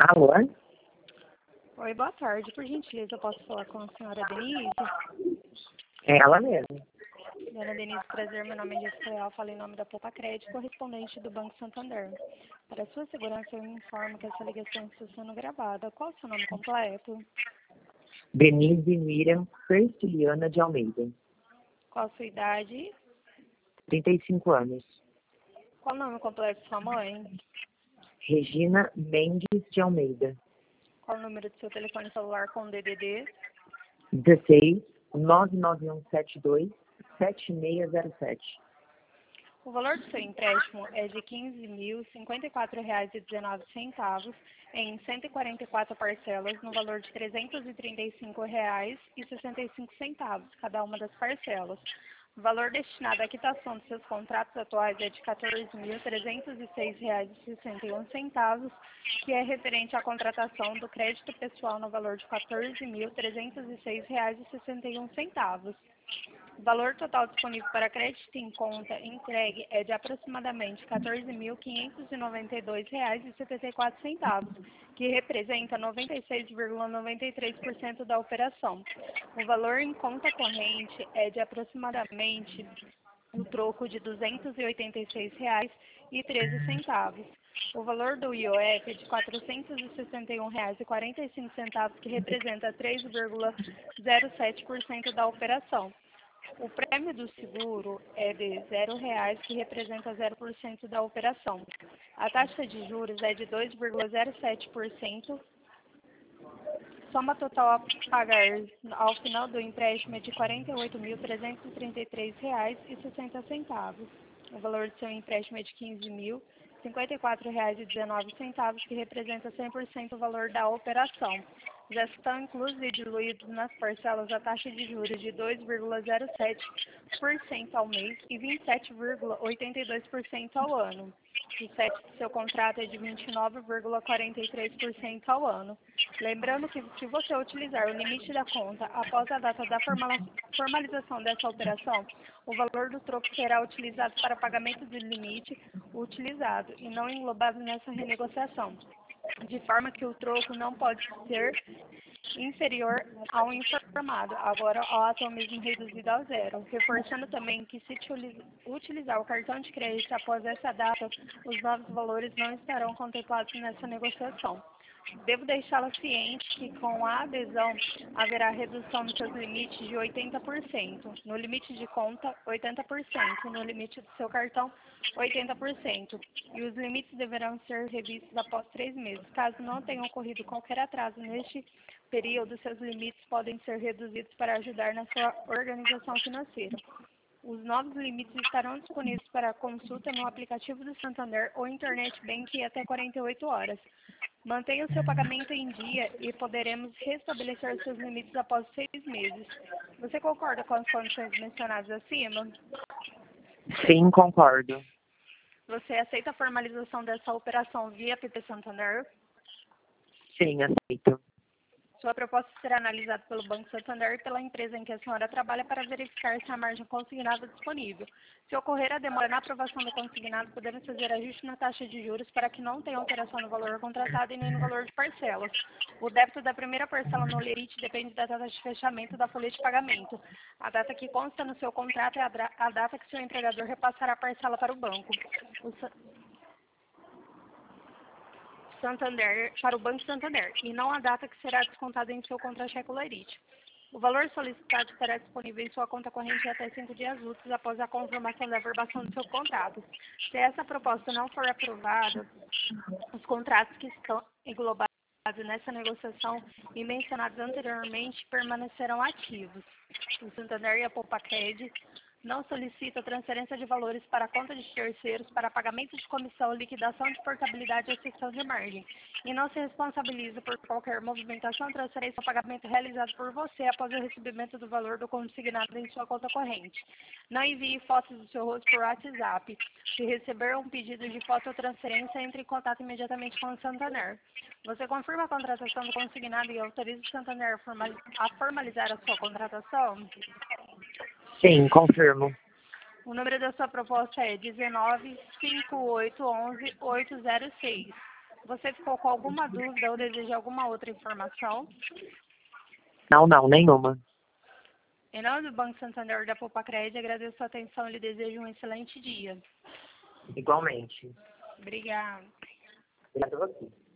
Alô? Oi, boa tarde. Por gentileza, eu posso falar com a senhora Denise? É ela mesmo. Dona Denise, prazer. Meu nome é Jéssica Leal. Falo em nome da Poupa Crédito, correspondente do Banco Santander. Para sua segurança, eu informo que essa ligação está sendo gravada. Qual o seu nome completo? Denise Miriam Persiliana de Almeida. Qual a sua idade? 35 anos. Qual o nome completo de sua mãe? Regina Mendes de Almeida. Qual o número do seu telefone celular com DDD? 16 99172 7607. O valor do seu empréstimo é de R$ 15.054,19 em 144 parcelas, no valor de R$ 335,65, cada uma das parcelas. O valor destinado à quitação dos seus contratos atuais é de R$ 14.306,61, que é referente à contratação do crédito pessoal no valor de R$ 14.306,61. O valor total disponível para crédito em conta entregue é de aproximadamente R$ 14.592,74, que representa 96,93% da operação. O valor em conta corrente é de aproximadamente o troco de R$ 286,13. O valor do IOF é de R$ 461,45, que representa 3,07% da operação. O prêmio do seguro é de R$ 0,00, que representa 0% da operação. A taxa de juros é de 2,07%. Soma total a pagar ao final do empréstimo é de R$ 48.333,60. O valor do seu empréstimo é de R$ 15.054,19, que representa 100% o valor da operação. Já estão inclusos e diluídos nas parcelas a taxa de juros de 2,07% ao mês e 27,82% ao ano. O CEP do seu contrato é de 29,43% ao ano. Lembrando que, se você utilizar o limite da conta após a data da formalização dessa operação, o valor do troco será utilizado para pagamento do limite utilizado e não englobado nessa renegociação, de forma que o troco não pode ser inferior ao informado, agora ao ato mesmo reduzido ao zero, reforçando também que, se utilizar o cartão de crédito após essa data, os novos valores não estarão contemplados nessa negociação. Devo deixá-la ciente que, com a adesão, haverá redução nos seus limites de 80%, no limite de conta, 80%, no limite do seu cartão, 80%, e os limites deverão ser revistos após 3 meses. Caso não tenha ocorrido qualquer atraso neste período, seus limites podem ser reduzidos para ajudar na sua organização financeira. Os novos limites estarão disponíveis para consulta no aplicativo do Santander ou Internet Banking até 48 horas. Mantenha o seu pagamento em dia e poderemos restabelecer seus limites após 6 meses. Você concorda com as condições mencionadas acima? Sim, concordo. Você aceita a formalização dessa operação via PP Santander? Sim, aceito. Sua proposta será analisada pelo Banco Santander e pela empresa em que a senhora trabalha para verificar se a margem consignada é disponível. Se ocorrer a demora na aprovação do consignado, podemos fazer ajuste na taxa de juros para que não tenha alteração no valor contratado e nem no valor de parcelas. O débito da primeira parcela no limite depende da data de fechamento da folha de pagamento. A data que consta no seu contrato é a data que seu empregador repassará a parcela para o banco. Para o Banco Santander, e não a data que será descontada em seu contra-cheque Lerite. O valor solicitado estará disponível em sua conta corrente até 5 dias úteis após a confirmação da averbação do seu contrato. Se essa proposta não for aprovada, os contratos que estão englobados nessa negociação e mencionados anteriormente permanecerão ativos. O Santander e a Poupa Crédito não solicita transferência de valores para a conta de terceiros para pagamento de comissão, liquidação de portabilidade ou cessão de margem, e não se responsabiliza por qualquer movimentação, transferência ou pagamento realizado por você após o recebimento do valor do consignado em sua conta corrente. Não envie fotos do seu rosto por WhatsApp. Se receber um pedido de foto ou transferência, entre em contato imediatamente com o Santander. Você confirma a contratação do consignado e autoriza o Santander a formalizar a sua contratação? Sim, confirmo. O número da sua proposta é 19 5811 806. Você ficou com alguma dúvida ou deseja alguma outra informação? Não, nenhuma. Em nome do Banco Santander da Poupa-Cred, agradeço a atenção e lhe desejo um excelente dia. Igualmente. Obrigada. Obrigada a você.